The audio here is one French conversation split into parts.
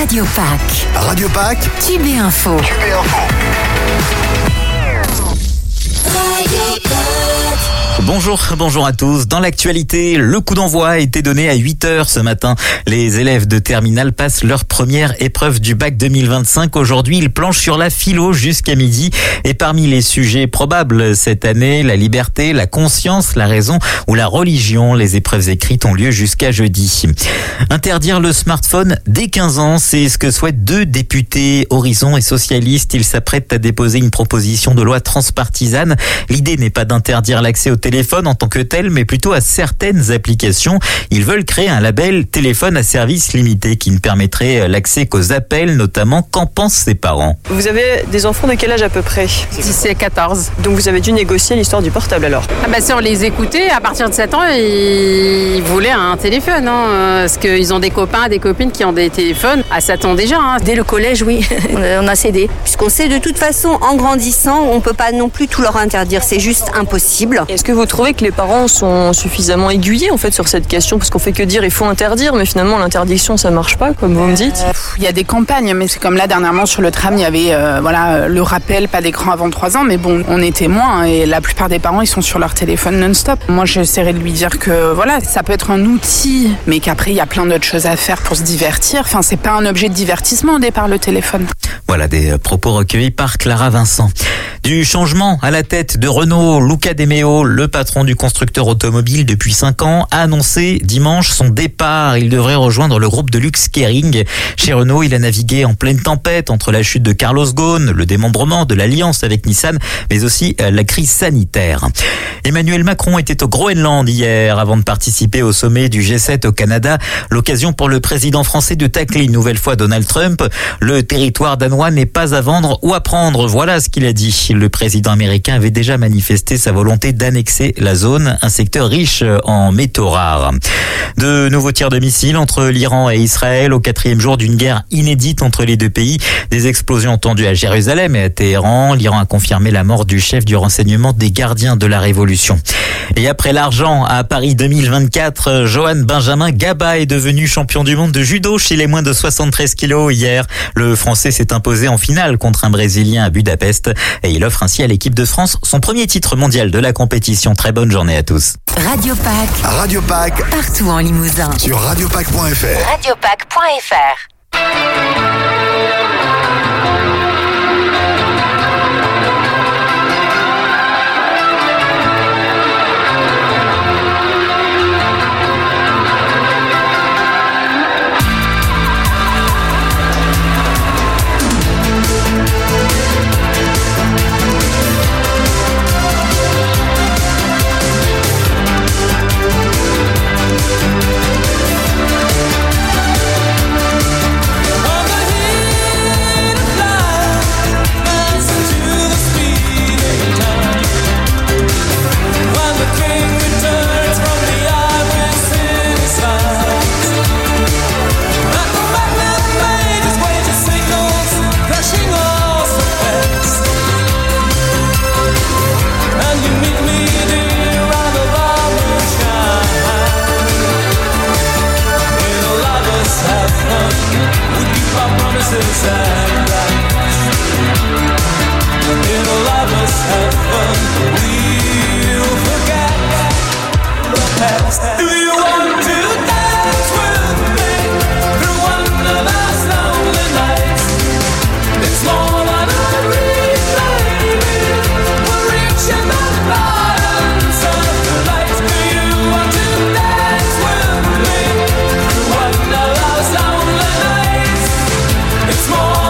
Radio Pack. Radio Pack. Tube et Info. Bonjour à tous. Dans l'actualité, le coup d'envoi a été donné à 8h ce matin. Les élèves de terminale passent leur première épreuve du bac 2025. Aujourd'hui, ils planchent sur la philo jusqu'à midi. Et parmi les sujets probables cette année, la liberté, la conscience, la raison ou la religion. Les épreuves écrites ont lieu jusqu'à jeudi. Interdire le smartphone dès 15 ans, c'est ce que souhaitent deux députés Horizon et socialistes. Ils s'apprêtent à déposer une proposition de loi transpartisane. L'idée n'est pas d'interdire l'accès au téléphone en tant que tel, mais plutôt à certaines applications. Ils veulent créer un label téléphone à service limité qui ne permettrait l'accès qu'aux appels, notamment. Qu'en pensent ses parents? Vous avez des enfants de quel âge à peu près? 10 et 14. Donc vous avez dû négocier l'histoire du portable alors? Si on les écoutait, à partir de 7 ans, ils voulaient un téléphone. Parce qu'ils ont des copains, des copines qui ont des téléphones à 7 ans déjà. Dès le collège, oui, on a cédé. Puisqu'on sait de toute façon, en grandissant, on ne peut pas non plus tout leur interdire. C'est juste impossible. Est-ce que vous trouvez que les parents sont suffisamment aiguillés en fait sur cette question? Parce qu'on fait que dire il faut interdire, mais finalement l'interdiction ça marche pas comme vous me dites. Il y a des campagnes, mais c'est comme là dernièrement sur le tram, il y avait le rappel, pas d'écran avant 3 ans, mais bon, on est témoins et la plupart des parents ils sont sur leur téléphone non-stop. Moi j'essaierai de lui dire que ça peut être un outil, mais qu'après il y a plein d'autres choses à faire pour se divertir. Enfin, c'est pas un objet de divertissement au départ le téléphone. Voilà des propos recueillis par Clara Vincent. Du changement à la tête de Renault, Luca De Meo, le patron du constructeur automobile depuis 5 ans, a annoncé dimanche son départ. Il devrait rejoindre le groupe de luxe Kering. Chez Renault, il a navigué en pleine tempête entre la chute de Carlos Ghosn, le démembrement de l'alliance avec Nissan, mais aussi la crise sanitaire. Emmanuel Macron était au Groenland hier avant de participer au sommet du G7 au Canada. L'occasion pour le président français de tacler une nouvelle fois Donald Trump. Le territoire danois n'est pas à vendre ou à prendre. Voilà ce qu'il a dit. Le président américain avait déjà manifesté sa volonté d'annexer la zone, un secteur riche en métaux rares. De nouveaux tirs de missiles entre l'Iran et Israël au 4e jour d'une guerre inédite entre les deux pays. Des explosions entendues à Jérusalem et à Téhéran. L'Iran a confirmé la mort du chef du renseignement des gardiens de la Révolution. Et après l'argent à Paris 2024, Johan Benjamin Gaba est devenu champion du monde de judo chez les moins de 73 kilos hier. Le Français s'est imposé en finale contre un Brésilien à Budapest et il offre ainsi à l'équipe de France son premier titre mondial de la compétition. Très bonne journée à tous. Radio Pack. Radio Pack. Partout en Limousin. Sur radiopack.fr. Radiopack.fr. It's more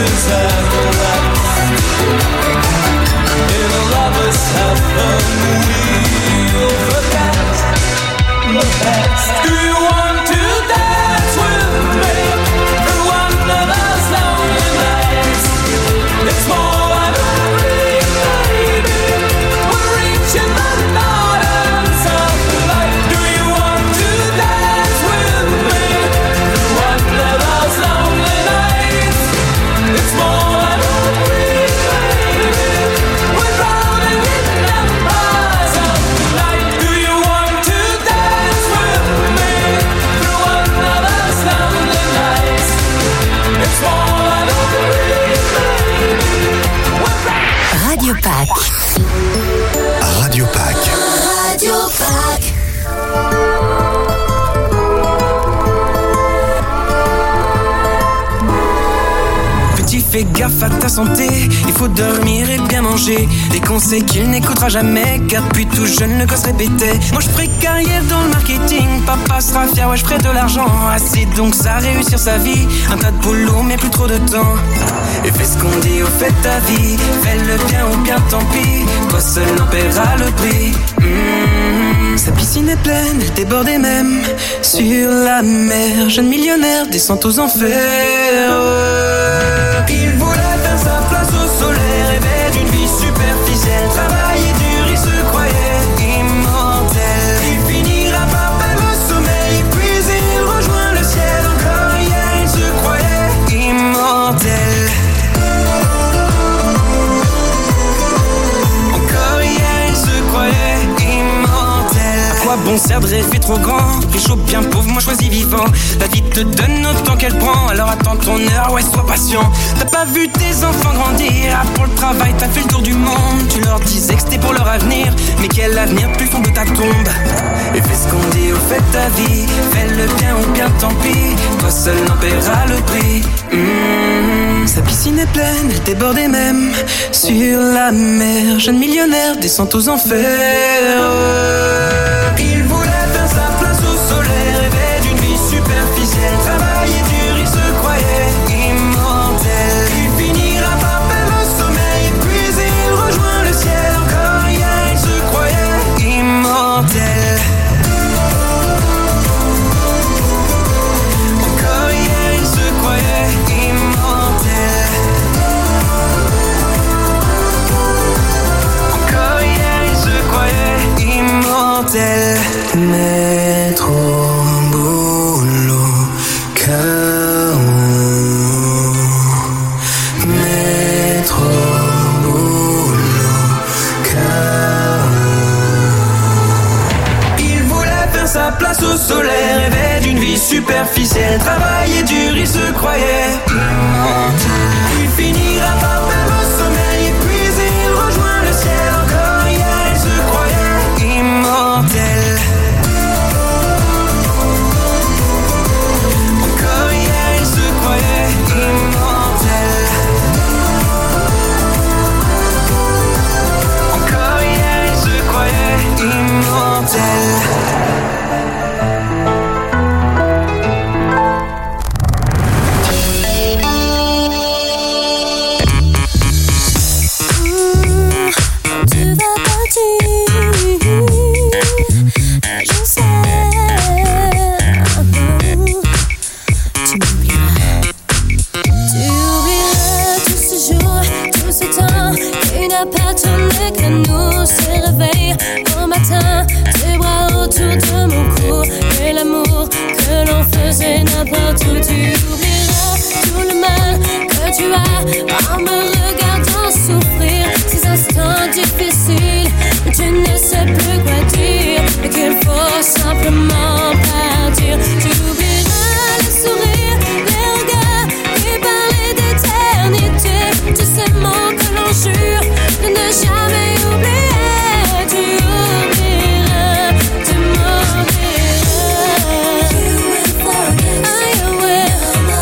roses and lights. In a lover's heaven, we'll forget the past. Do you want to dance with me through one of those lonely nights? It's more than a dream, baby. We're reaching the gardens of light. Do you want to dance with me through one of those lonely nights? It's more than a dream, baby. We're drowning in empires of light. Do you want to dance with me through one of those lonely nights? It's more than a dream, baby. Radio Pack. Radio Pack. Radio Pack. Petit, fais gaffe à ta santé, il faut dormir et bien manger. Des conseils qu'il n'écoutera jamais, car depuis tout jeune le gosse répétait. Moi je ferai carrière dans le marketing, papa sera fier, ouais je ferai de l'argent. Assez donc ça réussir sa vie, un tas de boulot mais plus trop de temps. Et fais ce qu'on dit, au fait ta vie, fais-le bien ou bien tant pis, toi seul en paieras le prix. Sa piscine est pleine, elle débordait même sur la mer. Jeune millionnaire descend aux enfers. Il voulait faire sa place au soleil, rêvait d'une vie superficielle. Travailler dur, il se croyait immortel. Il finira par perdre le sommeil, puis il rejoint le ciel. Encore hier, il se croyait immortel. Encore hier, il se croyait immortel. À quoi bon sert de rêver trop grand? Riche ou bien pauvre, moi choisis vivant. La vie te donne autant qu'elle prend, alors attends ton heure, ouais sois patient. T'as pas vu tes enfants grandir, ah, pour le travail t'as fait le tour du monde. Tu leur disais que c'était pour leur avenir, mais quel avenir plus fond de ta tombe. Et fais ce qu'on dit, au fait ta vie, fais-le bien ou bien tant pis, toi seul en paieras le prix. Sa piscine est pleine, elle débordait même sur la mer. Jeune millionnaire descend aux enfers. Il voulait faire sa place au soleil, rêvait d'une vie superficielle. Travailler dur, il se croyait immortel. Il finira par perdre le sommeil, puis il rejoint le ciel. Encore hier, il se croyait immortel. Encore hier, il se croyait immortel. Encore hier, il se croyait immortel. Mettre au boulot, chaos. Mettre au boulot, chaos. Il voulait faire sa place au soleil, rêvait d'une vie superficielle. Travailler dur, il se croyait immortel. Il finira par perdre le sommeil, puis il rejoint le ciel. Encore hier, il se croyait immortel. Encore hier, il se croyait immortel. Encore hier, il se croyait immortel. N'importe où tu oublieras tout le mal que tu as en me regardant souffrir ces instants difficiles où tu ne sais plus quoi dire et qu'il faut simplement partir. Tu oublieras les sourires, les regards et parler d'éternité, tous ces mots que l'on jure de ne jamais oublier. Tu oublieras, tu m'oublieras.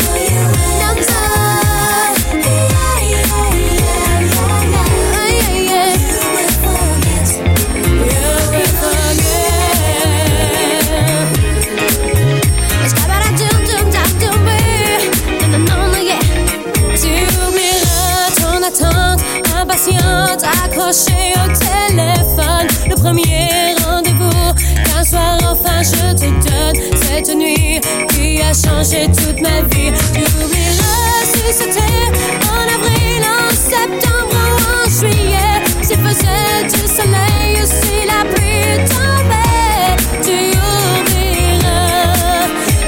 changer toute ma vie. Tu oublieras si c'était en avril, en septembre ou en juillet. S'il faisait du soleil ou si la pluie tombait. Tu oublieras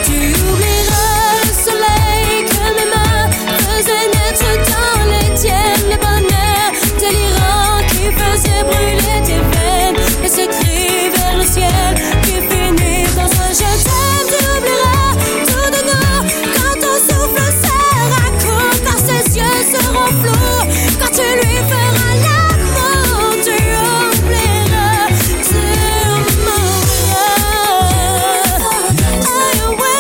le soleil que mes mains faisaient naître dans les tiennes. Le bonheur délirant qui faisait brûler tes veines et ce cri vers le ciel qui finit dans un je t'aime. Tu oublieras tout de nous quand ton souffle sera court, quand ses yeux seront flous, quand tu lui feras l'amour. Tu oublieras, tu m'oublieras. I will.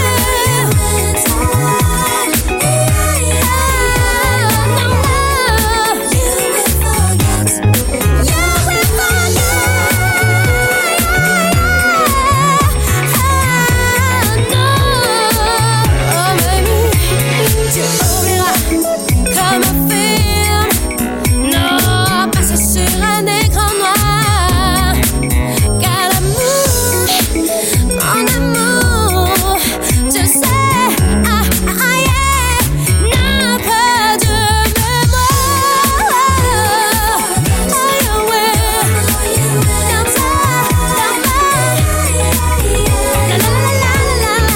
Tu oublieras comme un film, non, passé sur un écran noir. Car l'amour, mon amour, tu sais, yeah, n'a pas de mémoire. Oh yeah, comme ça, la la la la la.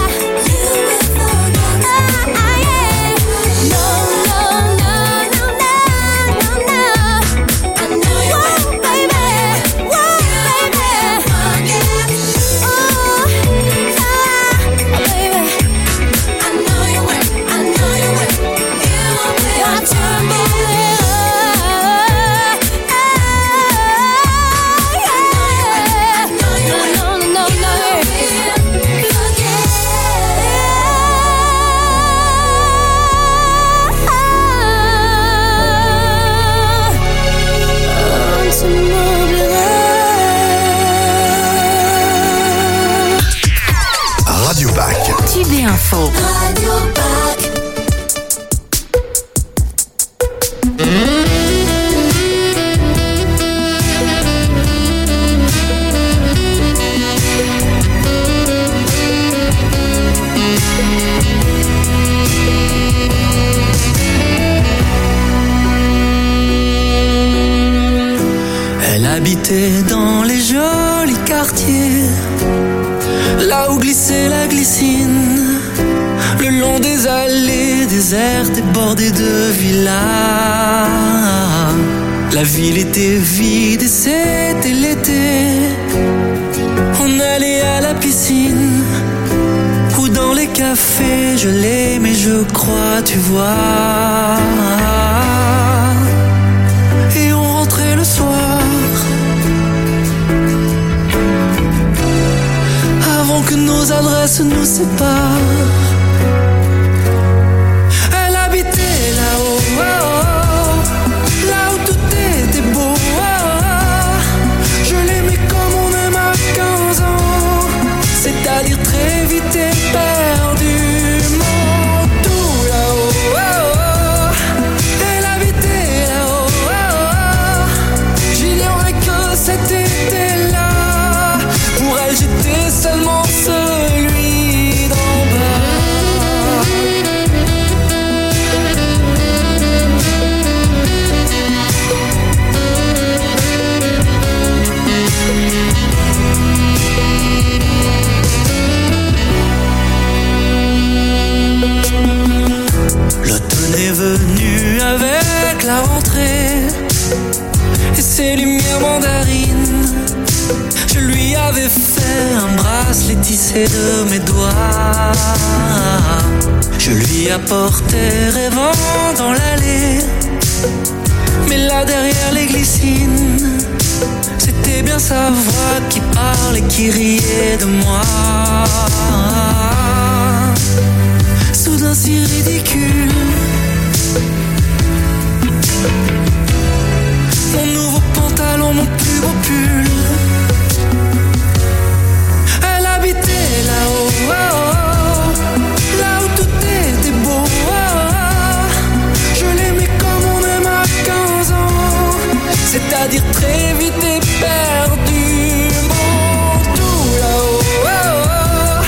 Radio Pack. Tube Info. Radio Pack. Elle habitait dans les jolis quartiers, là où glissait la glycine, le long des allées désertes et bordées de villas. La ville était vide et c'était l'été. On allait à la piscine ou dans les cafés, je l'aimais, je crois, tu vois. Et on rentrait le soir, avant que nos adresses nous séparent. Elle habitait là-haut, là où tout était beau. Je l'aimais comme on aime à 15 ans, c'est-à-dire très vite et perdument. Tout là-haut, elle habitait là-haut. J'ignorais que cet été-là, pour elle j'étais seulement celui d'en bas. L'automne est venu avec la rentrée et ses lumières mandarines. Je lui avais fait un bracelet tissé de mes doigts. Je lui apportais rêvant dans l'allée, mais là derrière les glycines, c'était bien sa voix qui parlait, qui riait de moi. Soudain si ridicule, mon nouveau pantalon, mon plus beau pull. Elle habitait là-haut, là où tout était beau. Je l'aimais comme on aime à 15 ans, c'est-à-dire très vite et perdument. Tout là-haut,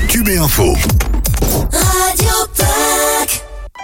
Cube et Info. Radio Pack.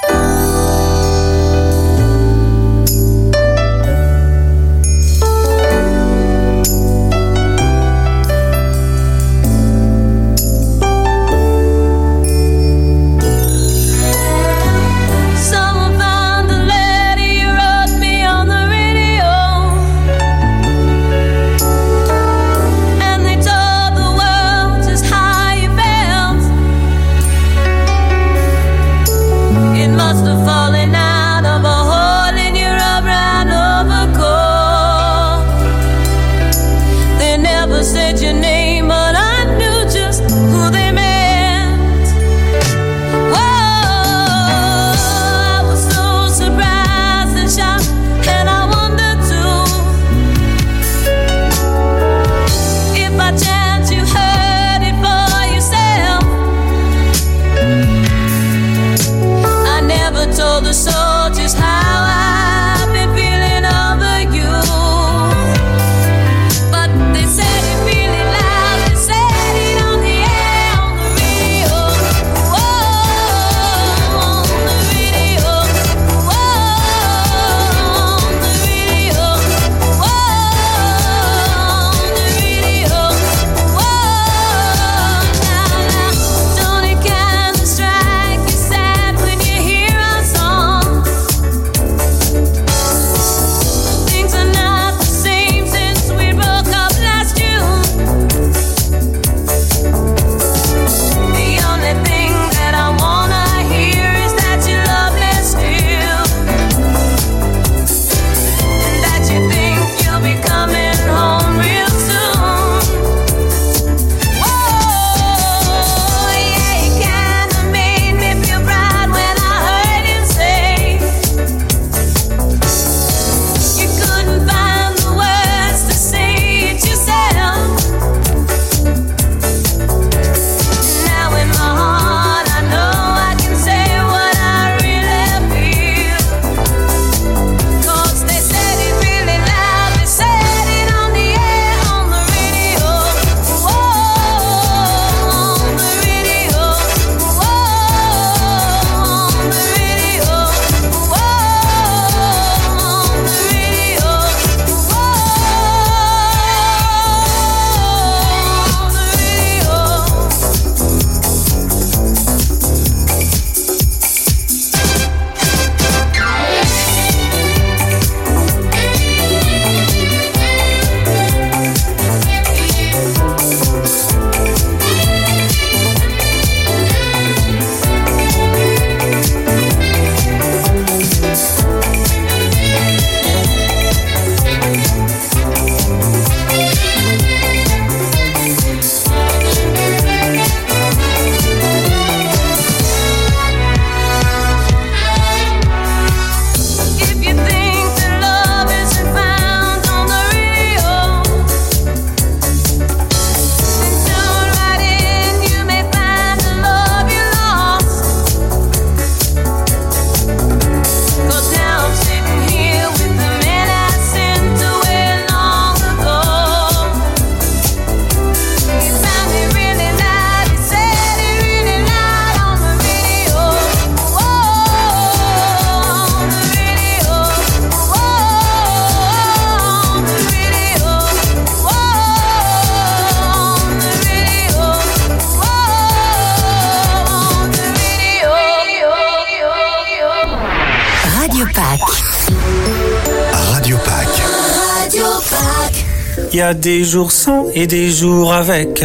Il y a des jours sans et des jours avec.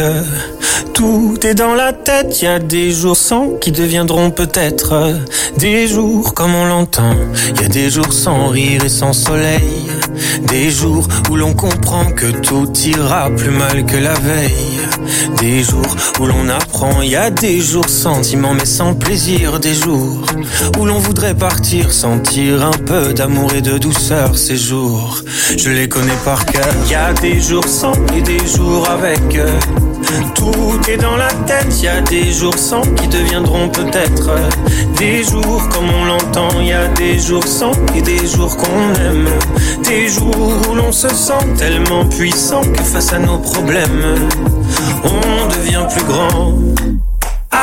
Tout est dans la tête, il y a des jours sans qui deviendront peut-être des jours comme on l'entend. Il y a des jours sans rire et sans soleil, des jours où l'on comprend que tout ira plus mal que la veille, des jours où l'on apprend. Il y a des jours sentiments mais sans plaisir, des jours où l'on voudrait partir, sentir un peu d'amour et de douceur. Ces jours, je les connais par cœur. Il y a des jours sans et des jours avec. Tout est dans la tête, il y a des jours sans qui deviendront peut-être des jours comme on l'entend. Il y a des jours sans et des jours qu'on aime, des jours où l'on se sent tellement puissant que face à nos problèmes, on devient plus grand.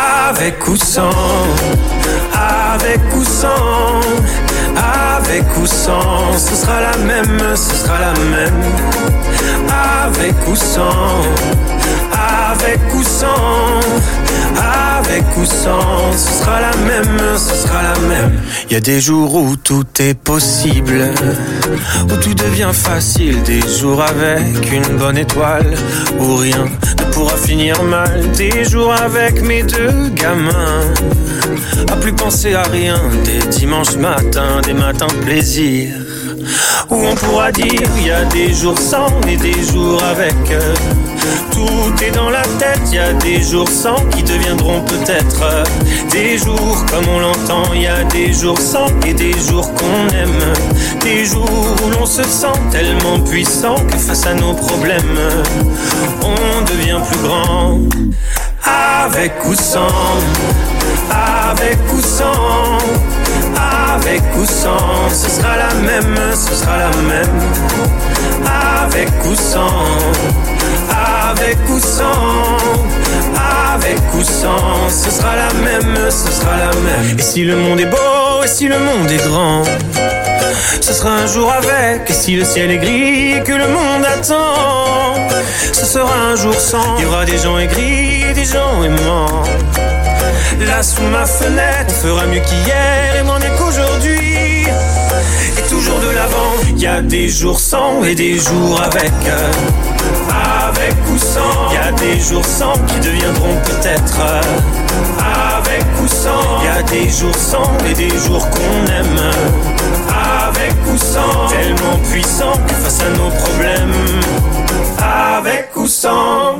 Avec ou sans, avec ou sans, avec ou sans, ce sera la même, ce sera la même. Avec ou sans, avec ou sans, avec ou sans, ce sera la même, ce sera la même. Il y a des jours où tout est possible, où tout devient facile, des jours avec une bonne étoile, où rien ne pourra finir mal, des jours avec mes deux gamins, à plus penser à rien, des dimanches matins, des matins de plaisir, où on pourra dire il y a des jours sans et des jours avec. Tout est dans la tête, il y a des jours sans qui deviendront peut-être des jours comme on l'entend. Il y a des jours sans et des jours qu'on aime, des jours où l'on se sent tellement puissant que face à nos problèmes on devient plus grand. Avec ou sans, avec ou sans, avec ou sans, ce sera la même, ce sera la même. Avec ou sans, avec ou sans, avec ou sans, ce sera la même, ce sera la même. Et si le monde est beau, et si le monde est grand, ce sera un jour avec. Et si le ciel est gris et que le monde attend, ce sera un jour sans. Il y aura des gens aigris et des gens aimants. Là sous ma fenêtre, on fera mieux qu'hier et moins mieux qu'aujourd'hui. Et toujours de l'avant. Il y a des jours sans et des jours avec. Avec ou sans. Il y a des jours sans qui deviendront peut-être. Avec ou sans. Il y a des jours sans et des jours qu'on aime. Avec ou sans. Tellement puissant que face à nos problèmes. Avec ou sans.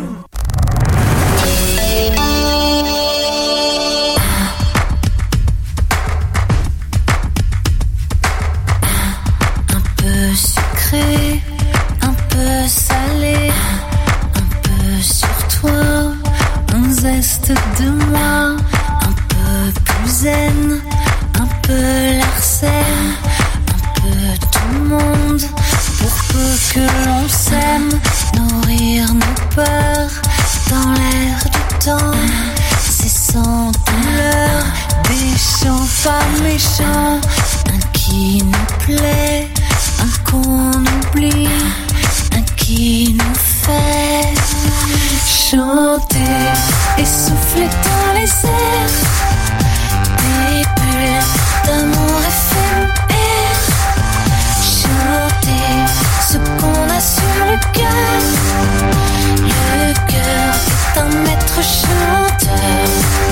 Sucré, un peu salé, un peu sur toi, un zeste de moi, un peu plus zen, un peu Larsen, un peu tout le monde, pour peu que l'on s'aime, nourrir nos peurs dans l'air du temps, c'est sans douleur, des chants pas méchants, un qui nous plaît, un qu'on oublie, un qui nous fait chanter et souffler dans les airs, des bulles d'amour éphémères, chanter ce qu'on a sur le cœur. Le cœur est un maître chanteur.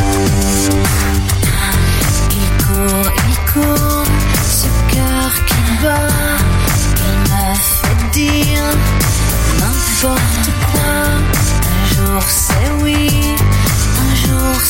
Il court, ce cœur qui bat. Dire n'importe quoi. Un jour c'est oui, un jour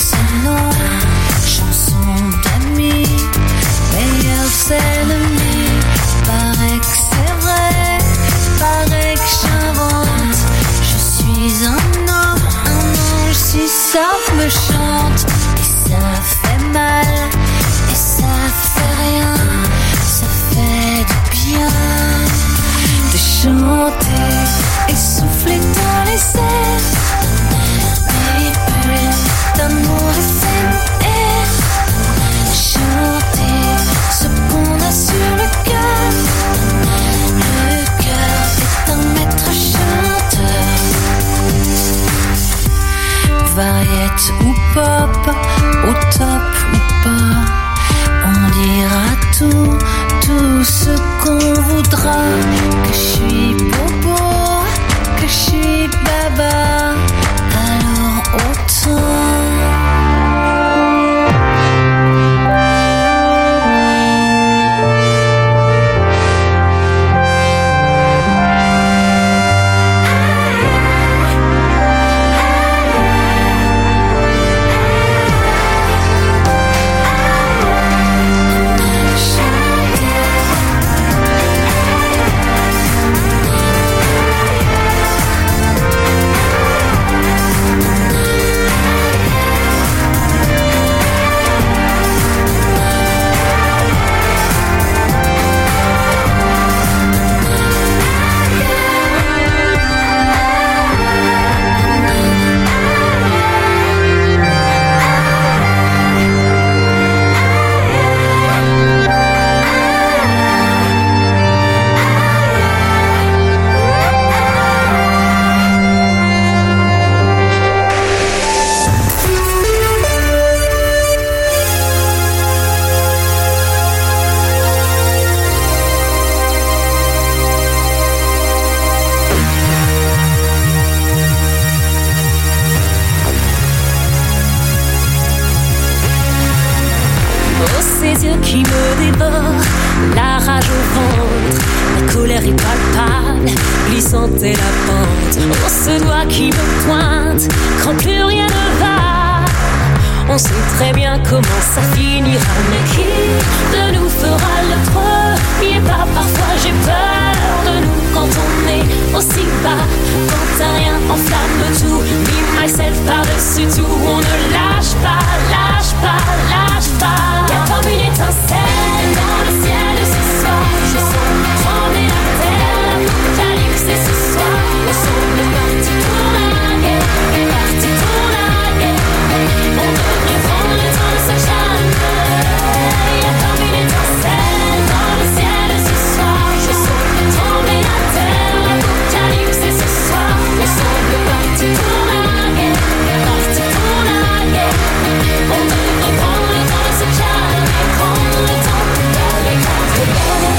Oh, ces yeux qui me dévorent, la rage au ventre, la colère est palpable, glissante est la pente. Oh, ce doigt qui me pointe, quand plus rien ne va. On sait très bien comment ça finira, mais qui de nous fera le premier pas? Parfois j'ai peur de nous quand on est aussi bas. Quand un rien enflamme tout, me, myself par-dessus tout. On ne lâche pas, lâche pas, lâche pas. Y'a comme une étincelle dans le ciel ce soir. Je sens trembler la terre, l'apocalypse est ce soir. On semble parti pour la guerre, parti pour la guerre. On devrait prendre le temps de se calmer. Y'a comme une étincelle dans le ciel ce soir. Je sens trembler la terre, l'apocalypse est ce soir. On semble parti pour la guerre, parti pour la guerre. On devrait prendre le temps de se calmer, prendre le temps d'aller prendre l'air,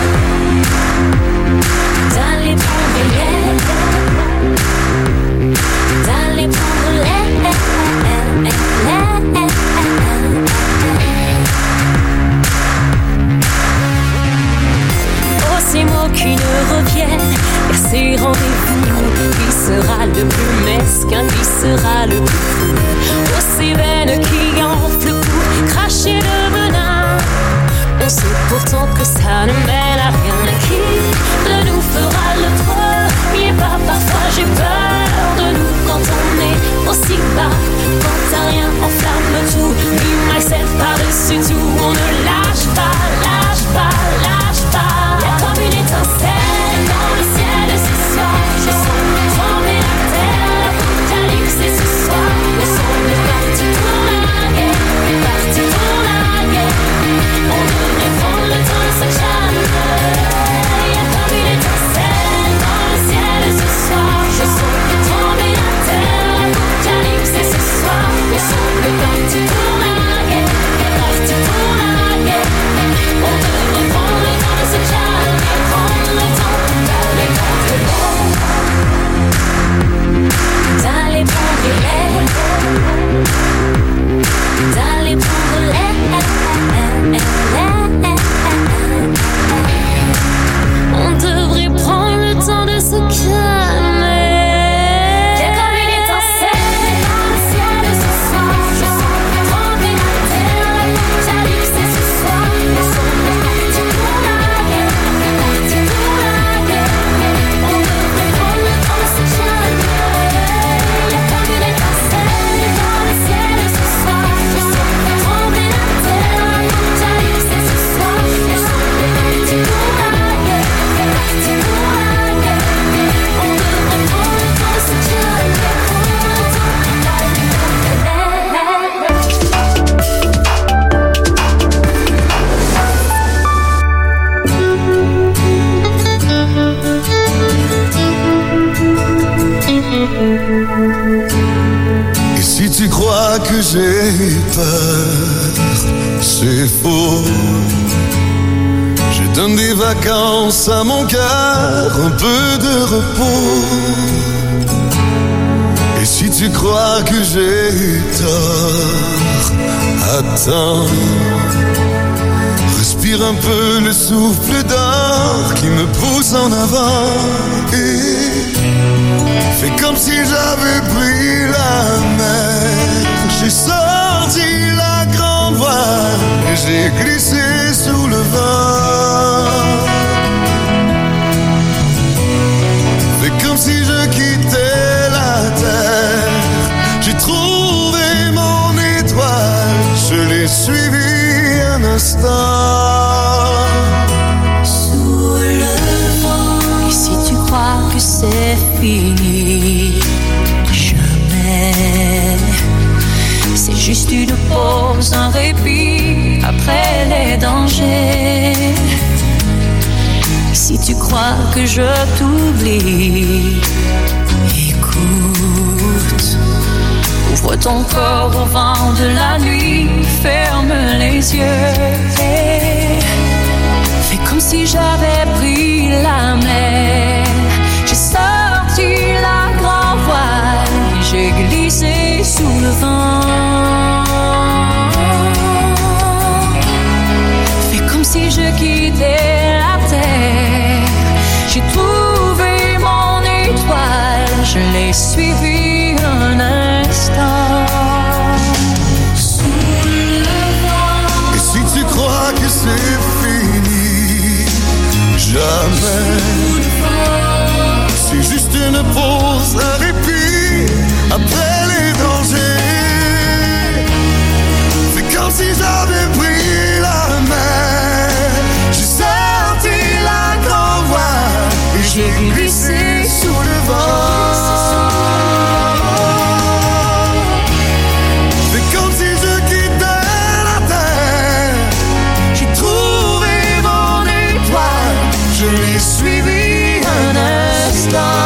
d'aller prendre l'air, d'aller prendre l'air. Oh, ces mots qui ne reviennent, et ces rendez-vous. Qui sera le plus mesquin, qui sera le plus fou? Oh, ces veines qui enflent pour cracher le venin. On sait pourtant que ça ne mène à rien. Mais qui de nous fera le premier pas? Parfois j'ai peur de nous quand on est aussi bas. Quand un rien enflamme tout, me, myself par-dessus tout. On ne lâche pas, lâche pas, lâche pas. Y'a comme une étincelle dans le ciel ce soir. Je sens trembler la terre, l'apocalypse est ce soir. On semble parti pour la guerre, parti pour la guerre. On devrait prendre le temps de se calmer. Y'a comme une étincelle dans le ciel ce soir. Je sens trembler la terre, l'apocalypse est ce soir. On semble parti pour la guerre, parti pour la guerre. On devrait prendre le temps de se calmer, prendre le temps d'aller prendre l'air, d'aller prendre l'air, d'aller prendre l'air. On devrait prendre le temps de se calmer. Y'a comme une étincelle dans le ciel ce soir. Je sens trembler la terre, l'apocalypse est ce soir. On semble parti pour la guerre, parti pour la guerre. On devrait prendre le temps de se calmer. Y'a comme une étincelle dans le ciel ce soir. Je sens trembler la terre, l'apocalypse est ce soir. On semble parti pour la guerre, parti pour la guerre. On devrait prendre le temps de se calmer, prendre le temps d'aller prendre Et si tu crois que j'ai peur, c'est faux. Je donne des vacances à mon cœur, un peu de repos. Et si tu crois que j'ai tort, attends. Respire un peu le souffle d'or qui me pousse en avant. Et fais comme si j'avais pris la mer. J'ai sorti la grande voile et j'ai glissé sous le vent. Fais comme si je quittais la terre. J'ai trouvé mon étoile, je l'ai suivi un instant. Sous le vent. Et si tu crois que c'est fini, jamais. C'est juste une pause, un répit après les dangers. Si tu crois que je t'oublie, écoute. Ouvre ton corps au vent de la nuit, ferme les yeux et fais comme si j'avais pris la mer. J'ai sorti la grand voile et j'ai glissé sous le vent. suivi un instant. Sous le vent. Et si tu crois que c'est fini, jamais. C'est juste une pause, un répit après les dangers. C'est comme si j'avais pris la mer. J'ai sorti la grande voile et j'ai glissé sous le vent. C'est comme si je quittais la terre. J'ai trouvé mon étoile, je l'ai suivi un instant.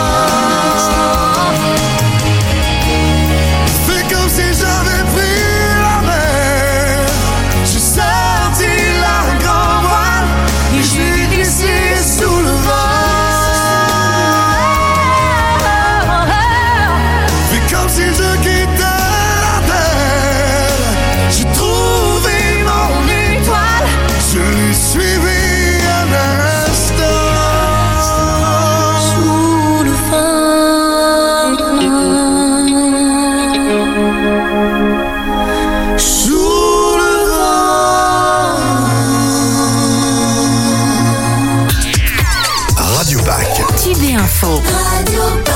C'est comme si j'avais pris la mer. J'ai sorti la grande voile et j'ai glissé sous le vent. C'est comme si je quittais la terre. J'ai trouvé mon étoile, je l'ai suivi un instant. Sous le vent. Sous le vent. Radio Pack. Tube et Info. Radio Pack.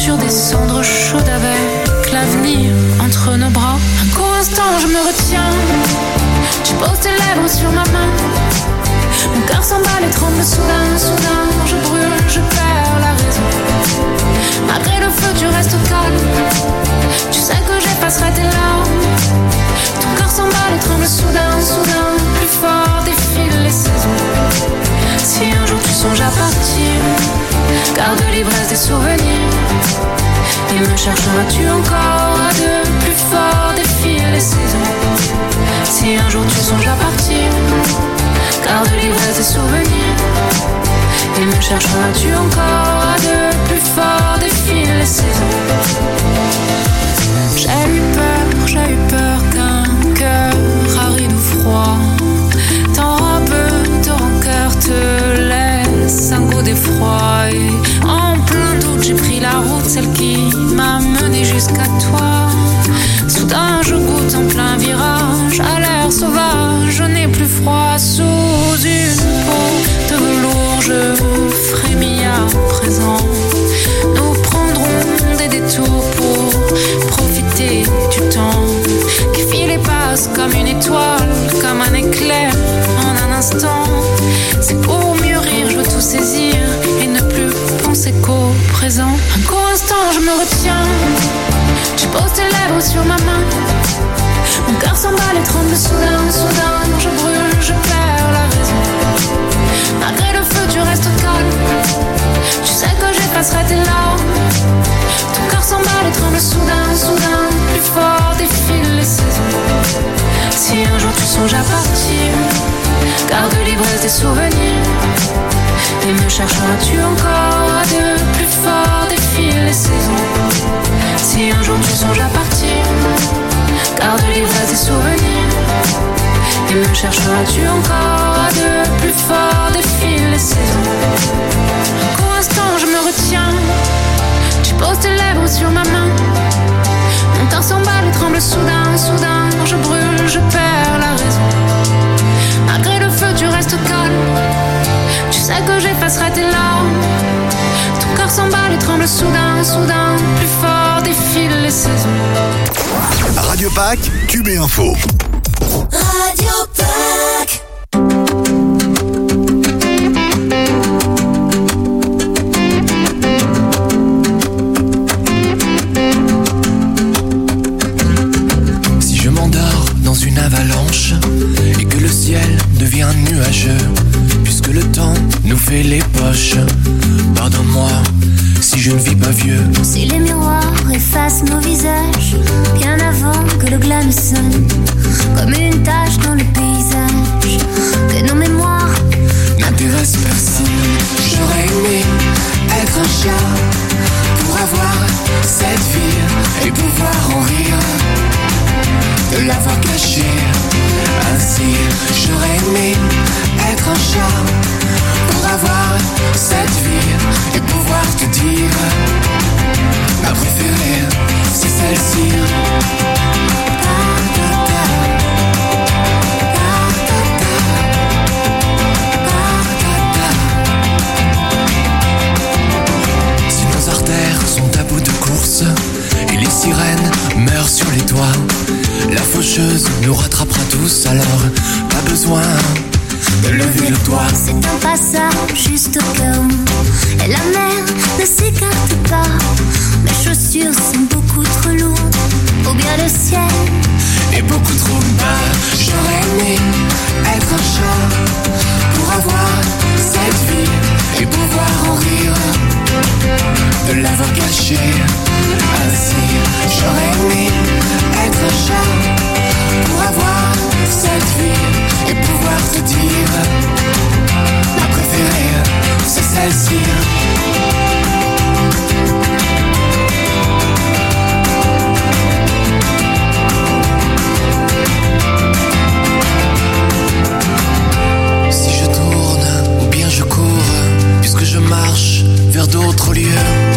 sur des cendres chaudes avec l'avenir entre nos bras. Un court instant je me retiens, tu poses tes lèvres sur ma main. Mon cœur s'emballe et tremble soudain, soudain. Je brûle, je perds la raison. Malgré le feu tu restes calme, tu sais que j'effacerai tes larmes. Ton cœur s'emballe et tremble soudain, soudain. Plus fort défilent les saisons. Si un jour tu songes à partir, garde l'ivresse des souvenirs. Et me chercheras-tu encore à deux? Plus fort défilent les saisons. Si un jour tu songes à partir, garde l'ivresse des souvenirs. Et me chercheras-tu encore à deux? Plus fort défilent les saisons. J'ai eu peur qu'un cœur aride ou froid t'enrobe de rancœur, te laisse un goût d'effroi. Et en plein doute j'ai pris la route, celle qui m'a mené jusqu'à toi. Soudain je goûte en plein virage à l'air sauvage, je n'ai plus froid. Sous une peau de velours je frémis à présent. Nous prendrons des détours pour profiter du temps qui file et passe comme une étoile, comme un éclair en un instant. C'est pour mûrir, je veux tout saisir et ne plus penser qu'au présent. Un court instant je me retiens, tu poses tes lèvres sur ma main. Mon cœur s'emballe et tremble soudain, soudain. Je brûle, je perds la raison. Malgré le feu tu restes calme, tu sais que j'effacerai tes larmes. Ton cœur s'emballe et tremble soudain, soudain. Plus fort défilent les saisons. Si un jour tu songes à partir, garde l'ivresse des souvenirs. Et me chercheras-tu encore à deux? Plus fort défilent les saisons. Si un jour tu songes à partir, garde l'ivresse des souvenirs. Et me chercheras-tu encore à deux? Plus fort défilent les saisons. Un court instant je me retiens, tu poses tes lèvres sur ma main. Mon cœur s'emballe et tremble soudain, soudain. Je brûle, je perds la raison. Malgré le feu tu restes calme, tu sais que j'effacerai tes larmes. Ton cœur s'emballe et tremble soudain, soudain. Plus fort défilent les saisons. Radio Pâques, Cube et Info. Radio Pâques. Si je m'endors dans une avalanche et que le ciel devient nuageux, puisque le temps nous fait les poches, pardonne-moi si je ne vis pas vieux. Si les miroirs effacent nos visages bien avant que le glas ne sonne, comme une tache dans le paysage, que nos mémoires n'intéressent personne. J'aurais aimé être un chat pour avoir cette vie et pouvoir en rire, de l'avoir caché ainsi. J'aurais aimé être un chat pour avoir cette vie et pouvoir te dire ma préférée, c'est celle-ci. Si nos artères sont à bout de course et les sirènes meurent sur les toits, la faucheuse nous rattrapera tous, alors pas besoin de lever le doigt. C'est un passage juste au cas où, et la mer ne s'écarte pas. Mes chaussures sont beaucoup trop lourdes, ou bien le ciel est beaucoup trop bas. J'aurais aimé être un chat pour avoir cette vie et pouvoir en rire, de l'avoir caché ainsi. J'aurais aimé être un chat pour avoir cette vie et pouvoir te dire ma préférée, c'est celle-ci. Si je tourne ou bien je cours, puisque je marche vers d'autres lieux,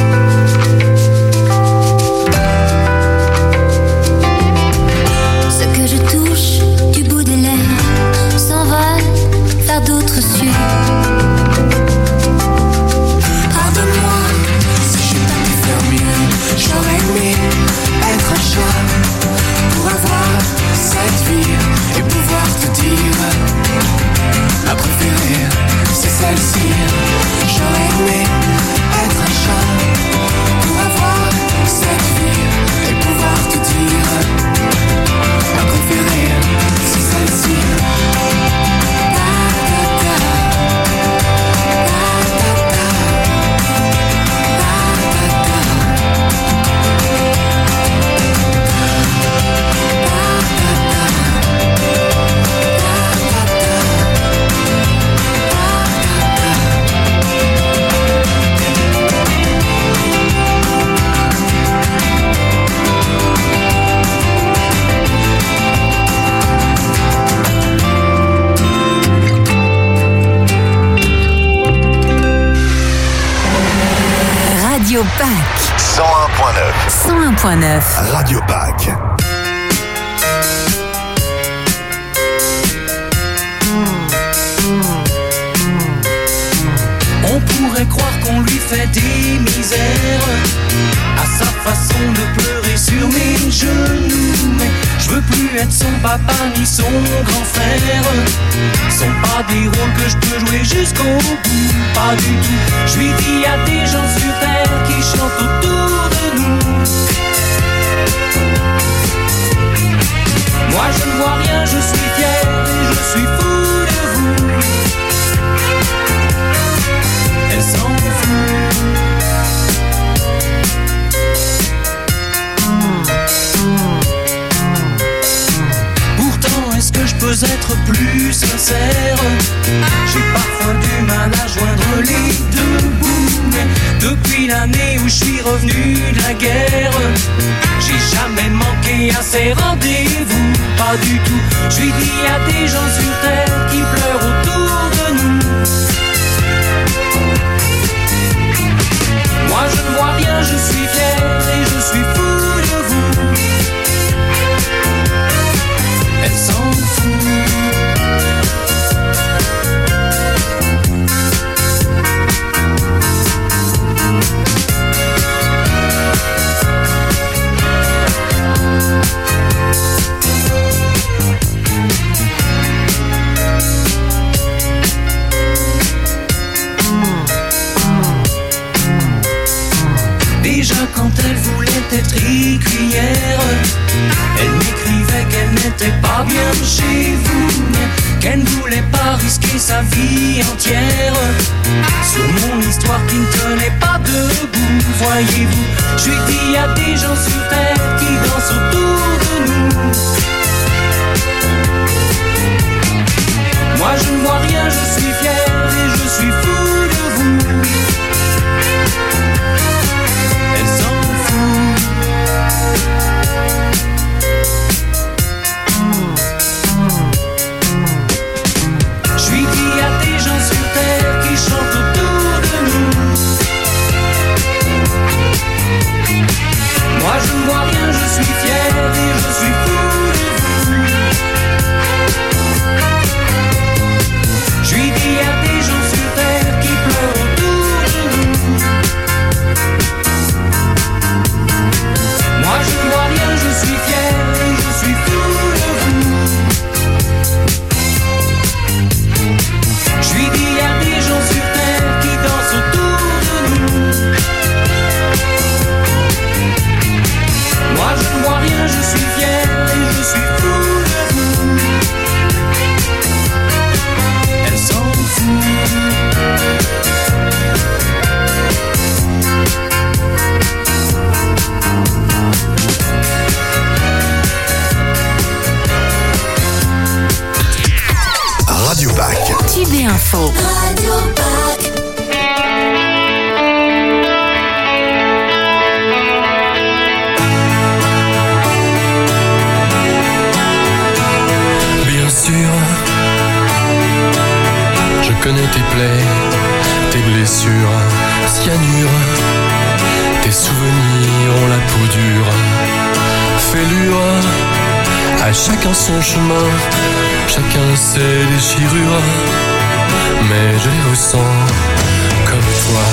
ce que je touche du bout des lèvres s'envole vers d'autres cieux. Pâques. 101.9. 101.9. Radio Pâques. On pourrait croire qu'on lui fait des misères à sa façon de pleurer sur mes genoux. Mais je veux plus être son papa ni son grand frère. Ce sont pas des rôles que je peux jouer jusqu'au bout, pas du tout. Je lui dis y'a des gens sur terre qui chantent autour de nous. Moi je ne vois rien, je suis fier et je suis fou de vous. Elle s'en fout. Pourtant, est-ce que je peux être plus sincère? J'ai parfois du mal à joindre les deux bouts. Mais depuis l'année où je suis revenu de la guerre, j'ai jamais manqué à ces rendez-vous. Pas du tout. Je lui dis y'a des gens sur terre qui pleurent autour de nous. Moi je ne vois rien, je suis fier et je suis fou de vous. Elle s'en fout. Déjà quand elle voulait être écuyère, elle m'écrivait qu'elle n'était pas bien chez vous, mais qu'elle ne voulait pas risquer sa vie entière sur mon histoire qui ne tenait pas debout. Voyez-vous, je lui dis y'a des gens sur terre qui dansent autour de nous. Moi je ne vois rien, je suis fier et je suis fou de vous. Elle s'en fout. Je lui dis y'a des gens sur terre qui chantent autour de nous. Moi je ne vois rien, je suis fier et je suis fou de vous. Je lui dis y'a des gens sur terre qui pleurent autour de nous. Moi je ne vois rien, je suis fier et je suis fou de vous. Je lui dis y'a des gens sur terre qui dansent autour de nous. Moi je ne vois rien, je suis fier et je suis fou de vous. Elle s'en fout. Radio Pâques. Tube et Info. Radio Pâques. Bien sûr, je connais tes plaies, tes blessures, cyanure. Tes souvenirs ont la peau dure, fêlure. À chacun son chemin, chacun ses déchirures. Mais je les ressens comme toi.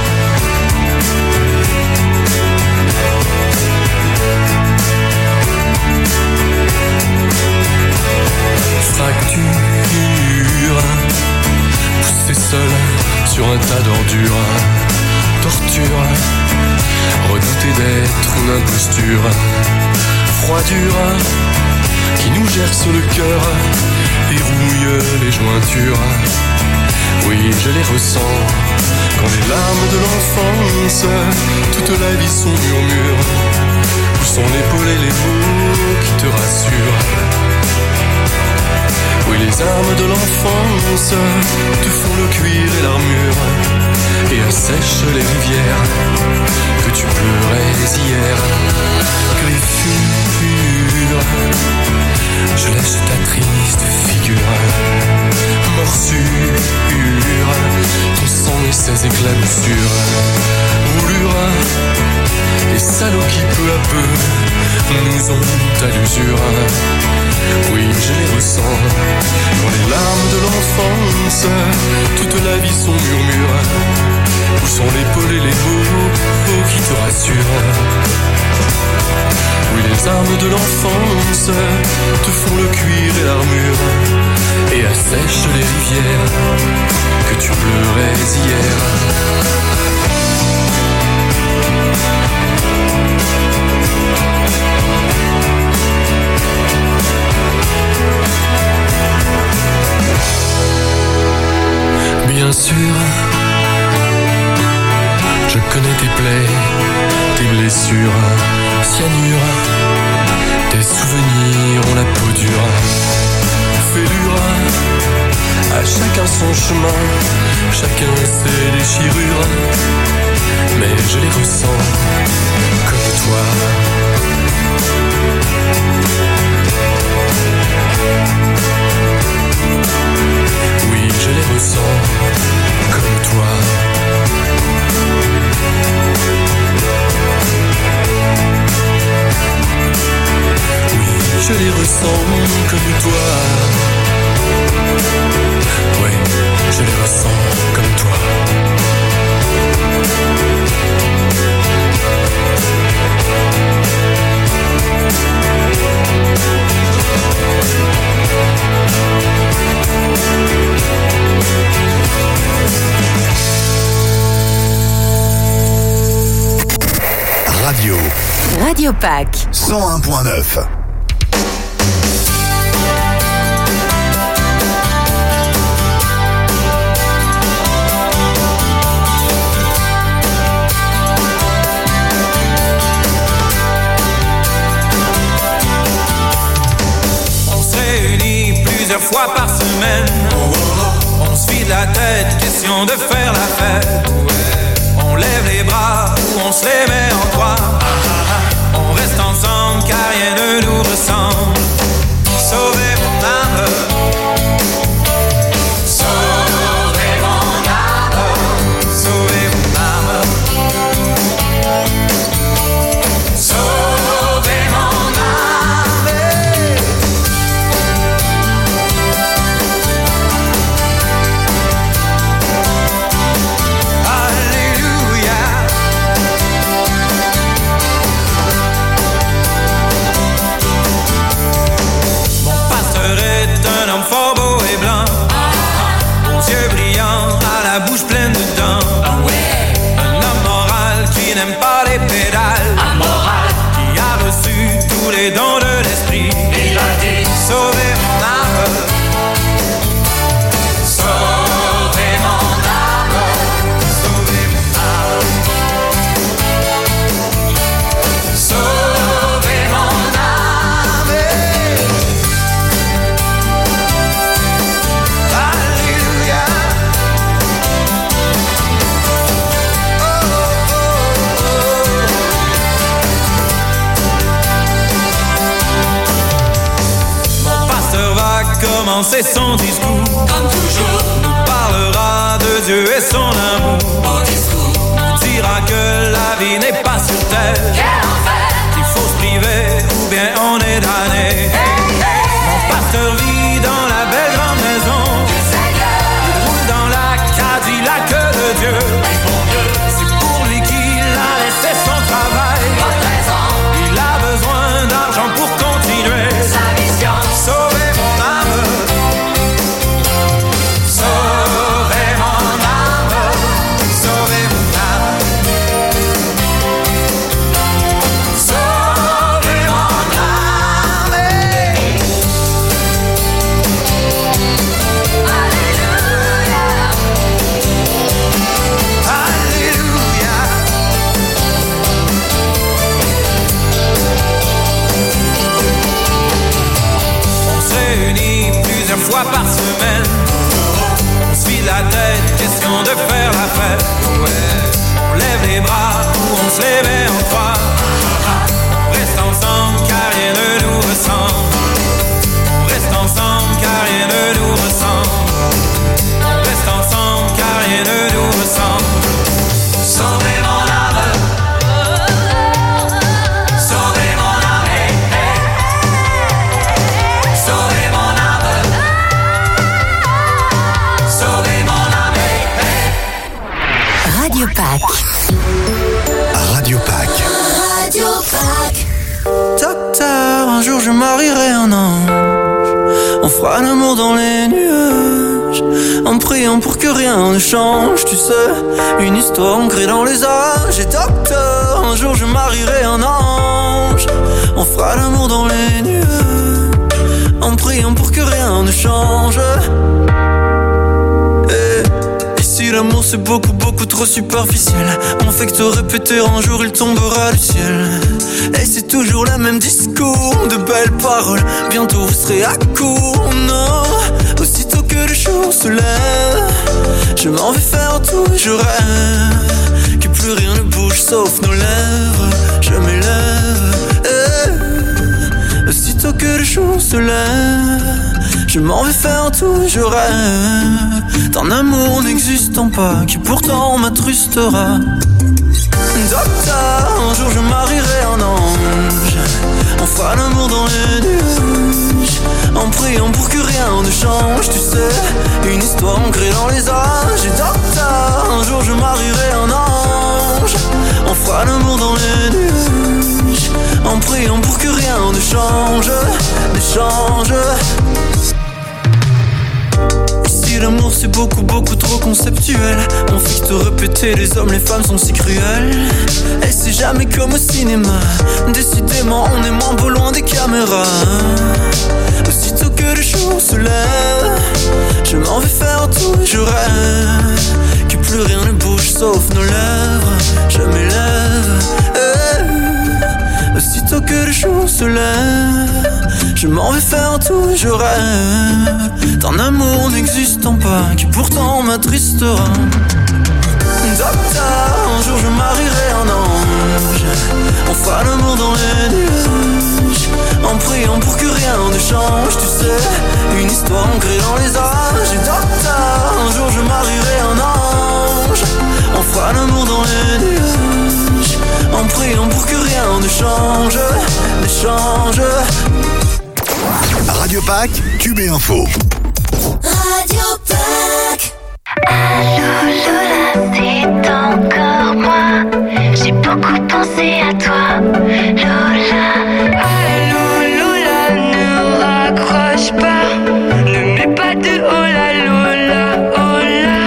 Fracture, poussé seul sur un tas d'ordures. Torture, redouter d'être une imposture. Froidure, qui nous gerce le cœur et rouille les jointures. Oui, je les ressens quand les larmes de l'enfance, toute la vie sont murmures. Où sont l'épaule et les mots qui te rassurent? Oui, les armes de l'enfance te font le cuir et l'armure et assèchent les rivières que tu pleurais hier. Griffure, je lèche ta triste figure. Morsure, ton sang et ses éclaboussures. Roulure, peu nous ont à l'usure. Oui, je les ressens dans les larmes de l'enfance. Toute la vie son murmure. Où sont l'épaule et les mots qui te rassurent? Oui, les armes de l'enfance te font le cuir et l'armure et assèchent les rivières que tu pleurais hier. Bien sûr, je connais tes plaies, tes blessures, cyanure, tes souvenirs ont la peau dure, fêlure, à chacun son chemin, chacun ses déchirures, mais je les ressens comme toi. Oui, je les ressens comme toi. Oui, je les ressens comme toi. Oui, je les ressens comme toi. Radio Pack 101.9. Plusieurs fois par semaine, on se vide la tête, question de faire la fête. On lève les bras ou on se les met en croix. On reste ensemble car rien ne nous ressemble. Sauvez mon âme, sauvez mon âme, sauvez mon âme, sauvez mon âme. Alléluia. Mon pasteur est un homme fort beau et blanc, aux yeux brillants, à la bouche pleine de dents. Un homme moral qui n'aime pas les pédales, qui a reçu tous les dons de l'esprit. Il a dit sauvez mon âme, sauvez mon âme, sauvez mon âme, sauvez mon âme. Alléluia. Mon pasteur va commencer son discours. Comme toujours, nous parlera de Dieu et son amour. Au discours, nous dira que la vie n'est pas sur terre. Quel enfer! Qu'il faut se priver ou bien on est damné. Mon pasteur vit dans la belle grande maison du Seigneur. Il roule dans la Cadillac de Dieu. C'est pour lui qu'il a laissé son travail. Il a besoin d'argent pour continuer sa mission. Sauver mon âme, sauver mon âme, sauver mon âme, sauver mon âme. Alléluia. On se réunit plusieurs fois par semaine. On se vide la tête, question de faire la fête. On lève les bras ou on se les met en croix. On reste ensemble car rien ne nous ressemble. On reste ensemble car rien ne nous ressemble. On reste ensemble car rien ne nous ressemble. Sauvez mon âme, sauvez fera l'amour dans les nuages, en priant pour que rien ne change, tu sais. Une histoire ancrée dans les âges. Et docteur, un jour je marierai un ange. On fera l'amour dans les nuages, en priant pour que rien ne change. Et si l'amour c'est beaucoup, beaucoup trop superficiel, on fait que te répéter un jour il tombera du ciel. Et c'est toujours le même discours, de belles paroles, bientôt vous serez à court. Non, aussitôt que le jour se lève, je m'en vais faire tout et je rêve que plus rien ne bouge sauf nos lèvres. Je m'élève, aussitôt que le jour se lève, je m'en vais faire tout et je rêve d'un amour n'existant pas, qui pourtant m'attrustera. Docteur, un jour je marierai un ange. On fera l'amour dans les nuages, en priant pour que rien ne change, tu sais. Une histoire ancrée dans les âges. Et docteur, un jour je marierai un ange. On fera l'amour dans les nuages, en priant pour que rien ne change, ne change. Si l'amour c'est beaucoup, beaucoup trop conceptuel, on fait que te répéter, les hommes, les femmes sont si cruels. Et c'est jamais comme au cinéma, décidément on est moins beau loin des caméras. Aussitôt que le jour se lève, je m'en vais faire tout et je rêve que plus rien ne bouge sauf nos lèvres. Je m'élève, aussitôt que le jour se lève, je m'en vais faire tout et je rêve d'un amour n'existant pas, qui pourtant m'attristera. Docteur, un jour je marierai un ange. On fera l'amour dans les nuages, en priant pour que rien ne change, tu sais. Une histoire ancrée dans les âges. Et docteur, un jour je marierai un ange. On fera l'amour dans les nuages, en priant pour que rien ne change, ne change. Radio Pack, Tube et Info. Radio Pack. Allô Lola, c'est encore moi. J'ai beaucoup pensé à toi, Lola. Allô Lola, ne raccroche pas. Ne mets pas de oh là Lola, oh là.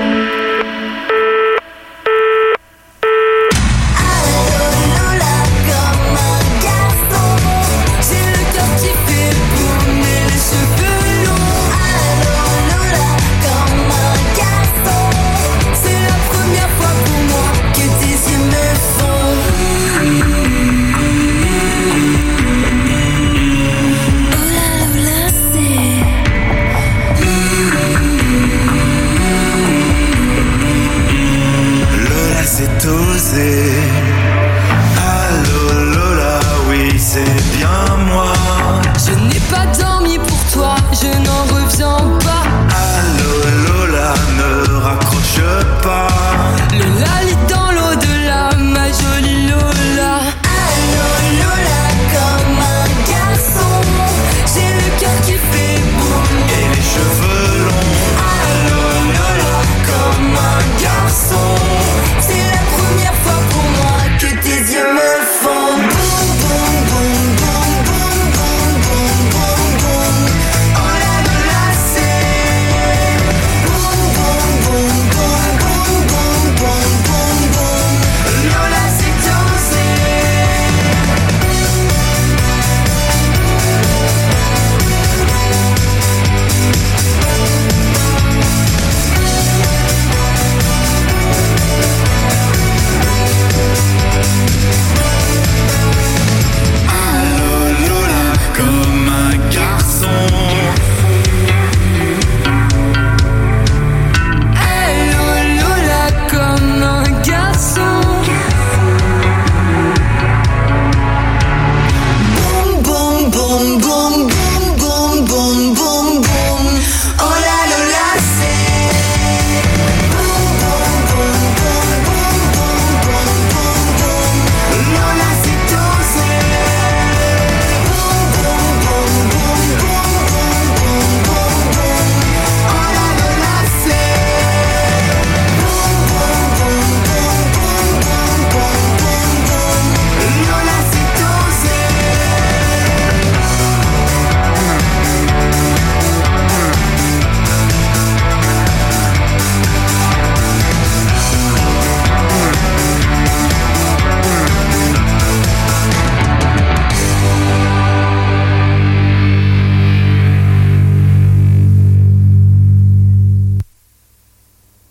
Allô Lola, comme un garçon, j'ai le cœur qui fait bouger les cheveux longs. Allô Lola, comme un garçon, c'est la première fois pour moi que tes yeux me font. Oh là Lola, c'est Lola, c'est osé.